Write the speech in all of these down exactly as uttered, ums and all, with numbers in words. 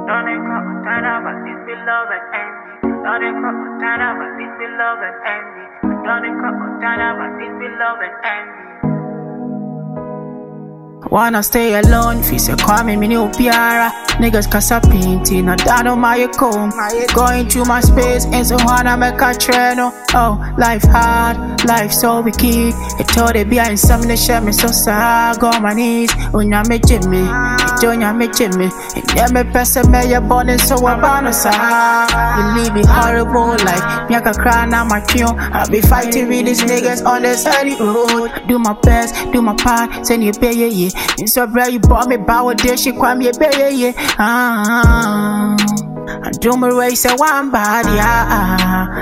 Don't they come turn up, but this be love and envy. Don't they come turn up, but this be love and envy. Don't they come turn up, but this be love and envy. Wanna stay alone, fi se kwa me mini upiara. Niggas kasa pinti, na dano my comb. Going through my space, and so wanna make a treno. Oh, life hard, life so wicked. It told it behind some of the shit, me so sad. Go on my knees, unya me Jimmy. It unya me Jimmy. And yeah, me person me ya born and so I bound sa. Believe me horrible life. Me I can cry now my tune. I be fighting with these niggas on the side of the road. Do my best, do my part, send you pay yeah yeah. And so bro, you bought me bow there, she call me a baby, yeah. Ah, I do my race at one body, ah,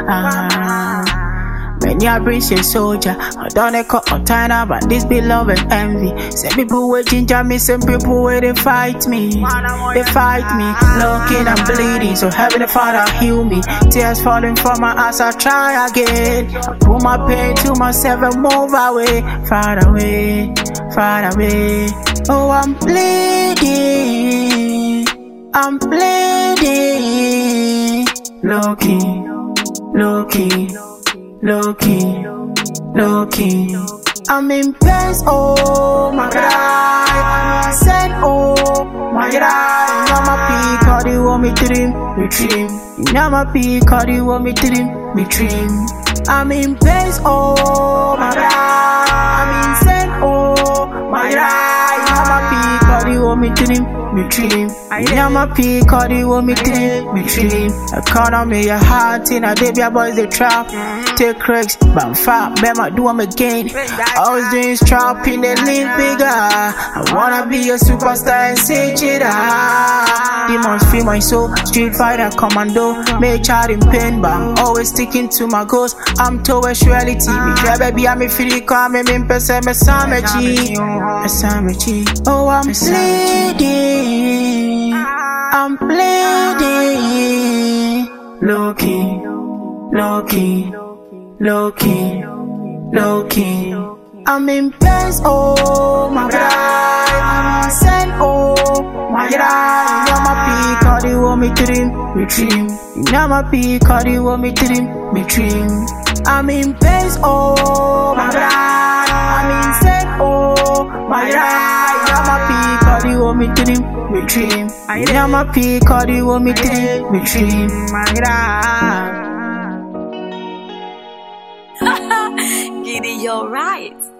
ah. Many I bring a soldier, I don't cut on time, but this be love and envy. Some people waiting to me, some people where they fight me. They fight me, looking and bleeding, so heaven the Father heal me. Tears falling from my eyes, I try again. I put my pain to myself and move away, far away. Far away, oh I'm bleeding, I'm bleeding. Low key, low key, low key, low key. I'm in pain, oh my God. I'm insane, oh my God. Now my peak, all you want me to dream, me dream. Now my peak, all you want me to dream, me dream. I'm in pain, oh my God. I'm insane, oh my God, I'm a peak, all you want me to dream, me dream. I'm a peak, all you want me to dream, me dream. Economy, your heart in a day, your boys they trap. Take risks, but I'm fat, better do them again. Always doing trapping, they live bigger. I wanna be a superstar and say cheetah. Demons feel my soul, street fighter commando. Make child in pain, but I'm always sticking to my goals. I'm towards reality. Me try baby, I'm a free calm, me in person, me samachi. Oh, I'm bleeding, I'm bleeding. Low key, low key, low key, low key. I'm in pain, oh my God. I'm insane, oh my God. Now my peak, all you want me to dream, me dream. Now my peak, all you want me to dream, me dream. I'm in pain, oh my God. I'm insane, oh my God. Now my peak, all you want me to dream, me dream. Now my peak, all you want me to dream, me dream. My God. Giddy, you're right.